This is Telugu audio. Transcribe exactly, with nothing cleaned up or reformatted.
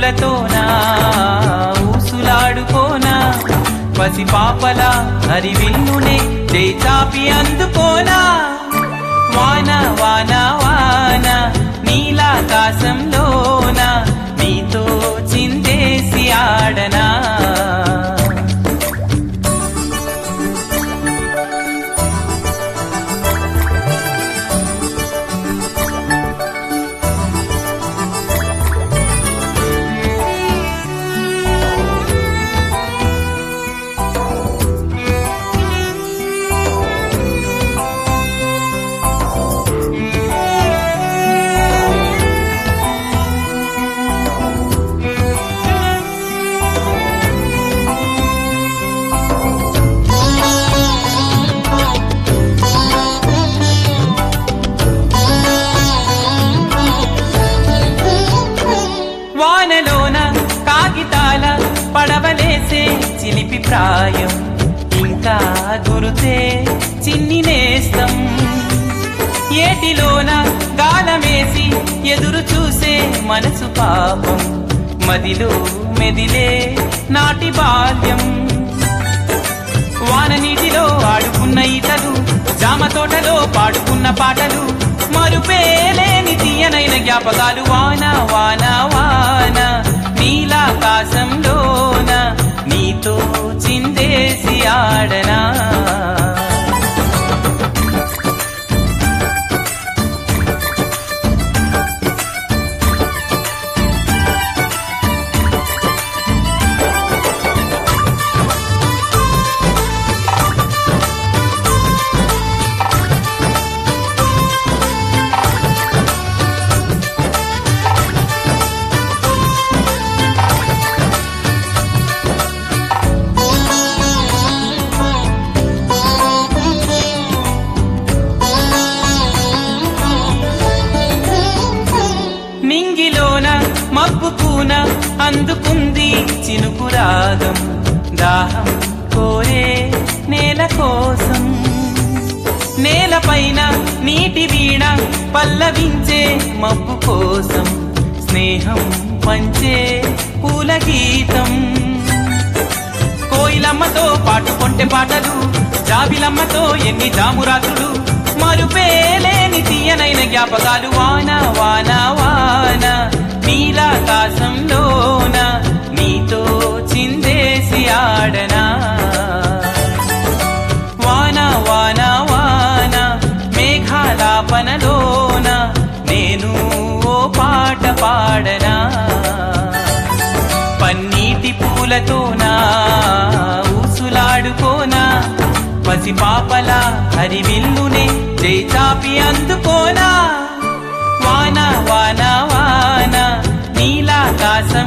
పూలతోనా ఊసులాడుకోనా పసి పాపల హరివిల్లునే చేయి చాపి అందుకోనా వాన వాన వాన నీలాకాశంలోన నీతో చిందేసి ఆడనా వానలోన కాగితాల పడవలేసే చిలిపి ప్రాయం ఇంకా గురుతే చిన్ని నేస్తం ఏటిలోన గాలమేసి ఎదురు చూసే మనసు పాపం మదిలో మెదిలే నాటి బాల్యం వాన నీటిలో ఆడుకున్న ఈతలు జామ తోటలో పాడుకున్న పాటలు మరుపేలేని తీయనైన జ్ఞాపకాలు వాన వాన వాన నీలాకాశంలోన నీతో చిందేసి ఆడనా నింగిలోన మబ్బుకూన అందుకుంది చినుకు రాగం దాహం కోరే నేల కోసం నేలపైన నీటి వీణ పల్లవించే మబ్బు కోసం స్నేహం పంచే పూల గీతం కోయిలమ్మతో పాటు కొంటె పాటలు జాబిలమ్మతో ఎన్ని జామురాత్రులు మరుపేలేని తీయనైన జ్ఞాపకాలు వాన వాన వాన నీలాకాశంలోన నీతో చిందేసి ఆడనా వాన వాన వాన మేఘాలాపనలోన నేను ఓ పాట పాడనా పన్నీటి పూలతోనా ఊసులాడుకోనా పసి పాపల హరివిల్లునే చేయి చాపి అందుకోనా వాన వాన వాన నీలాకాశం